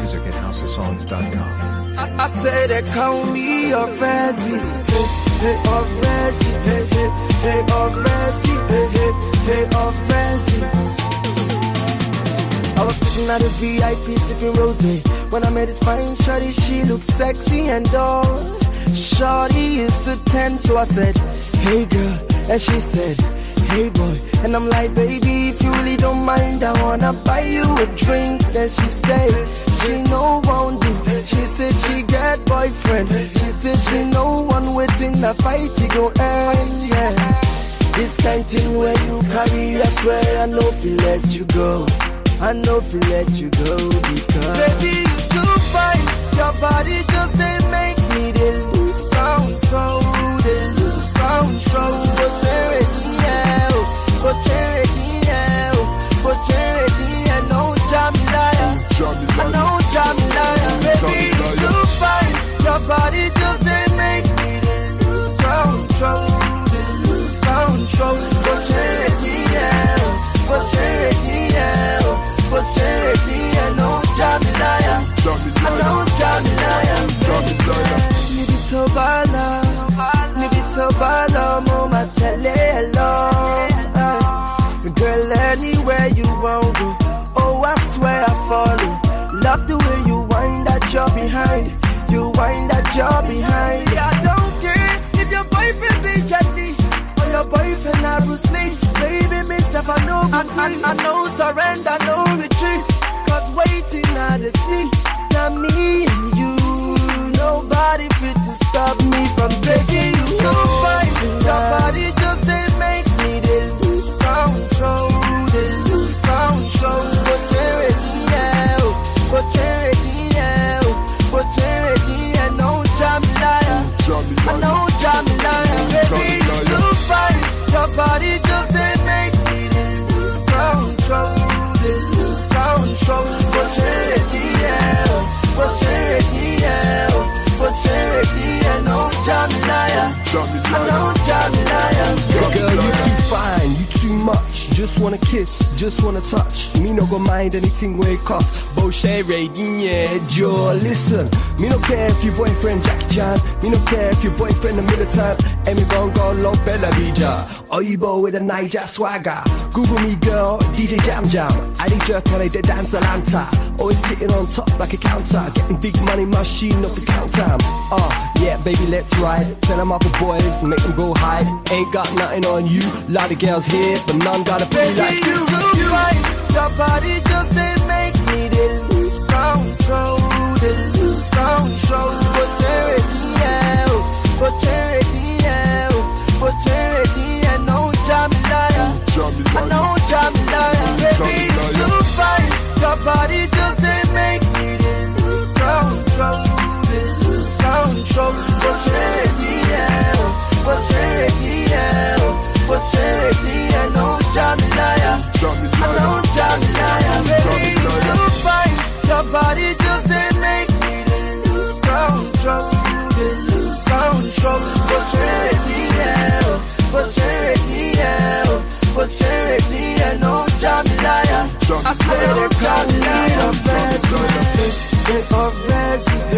music at housesongs.com. I say they call me a Razzie. Hey, a Razzie. Hey, a Razzie. Hey, a Razzie. I was sitting at a VIP sipping rosé when I met this fine shawty. She looked sexy and all. Shawty is a 10, so I said, hey girl, and she said, hey boy, and I'm like, baby, if you really don't mind, I wanna buy you a drink. Then she said, she no won't do. She said she get boyfriend. She said she no one waiting a fight he go end, yeah. This kind thing where you carry, I swear I know if you let you go. I know if you let you go because baby, you too fine. Your body just they make me they lose control. They lose control. No Jamilaya. I know Jamilaya. Baby, you too fine. Your body just they make me they lose control. They lose control. No Jamilaya. I know Jamilaya. Nibi Tobala, Mama tele hello. Girl, anywhere you want go. Oh, I swear I follow. Love the way you wind that jaw behind. You wind that jaw behind. I don't care if your boyfriend be Jetty or your boyfriend are Bruce Lee. Baby, miss if I know I know surrender, no retreat. Cause waiting at the sea, now me and you. Nobody fit to stop me from taking you so fine. Your body just they make me they lose control. They lose control. No Jamilaya. I know Jamilaya. Baby, you too fine. Your body just they make me they lose control. They lose control. No Jamilaya. I know Jamilaya. Girl, you too fine, you too much. Just wanna kiss, just wanna touch. Me no go mind anything where it costs. Boshe rating, yeah, Joe. Listen, me no care if your boyfriend Jackie Chan. Me no care if your boyfriend the militant. And me gon' go low Bella Bija. Oyibo with a Niger swagger. Google me girl, DJ Jam Jam. I did jerk and I did dance Atlanta. Always sitting on top like a counter. Getting big money machine off the count time. Yeah, baby, let's ride. Tell them other boys, make them go hide. Ain't got nothing on you. Lot of girls here, but none got a pretty like you. Your body just they make me they lose control. They lose control. No Jamilaya. I know Jamilaya. Baby, you too fine. Your body just they make me they lose control. They lose control. No Jamilaya. I know Jamilaya. Baby, you too fine. Your body just they make me they lose control. They lose control. No Jamilaya. I said they call me a Razzie.